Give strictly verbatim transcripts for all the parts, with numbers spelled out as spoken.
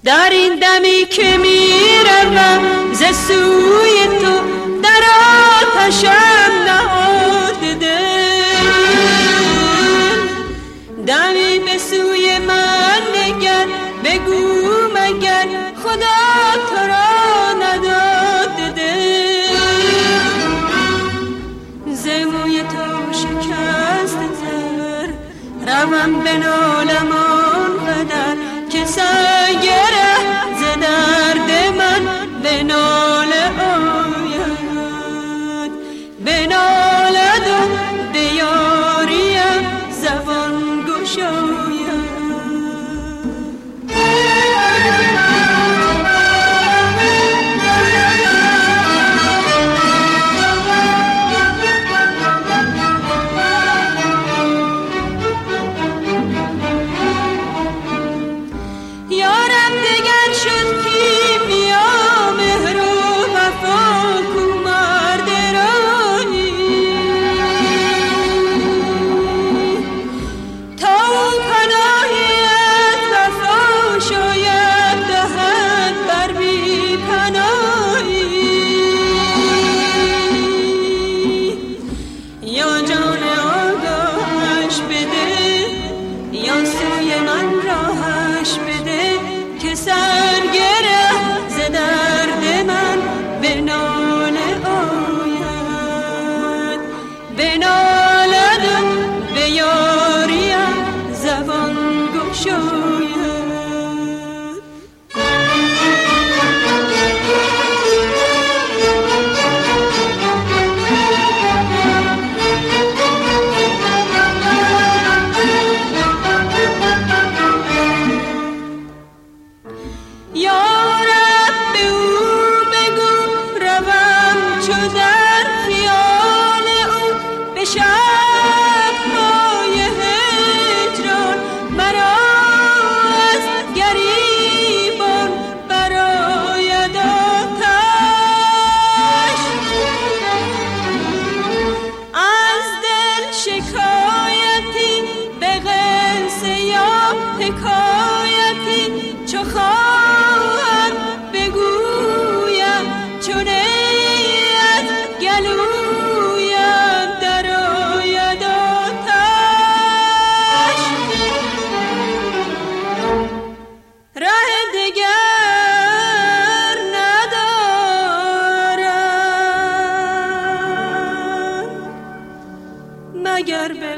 در این دمی که میروم ز سوی تو در آتشم نهاده دل، دمی به سوی من نگر بگو مگر خدا تو را نداده دل، ز موی تو شکسته تر روم به نالم آنقدر که سرگره ز درد من به ناله آید، به نالد و به یاریم زبان گشاید. مگر به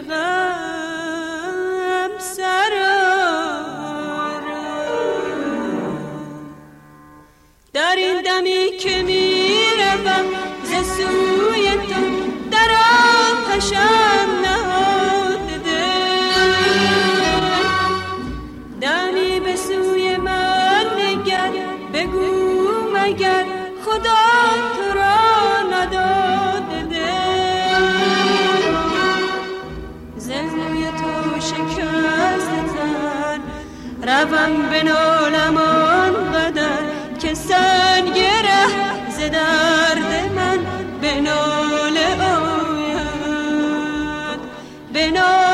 غم سرآرم، در این دمی که میروم ز سوی تو در آتشم نهاده دل، دمی به سوی من نگر بگو مگر خدا تو را نداده دل، زموی تو شکسته تر روم به نالم آنقدر که سنگره ز درد من به ناله آید، به ناله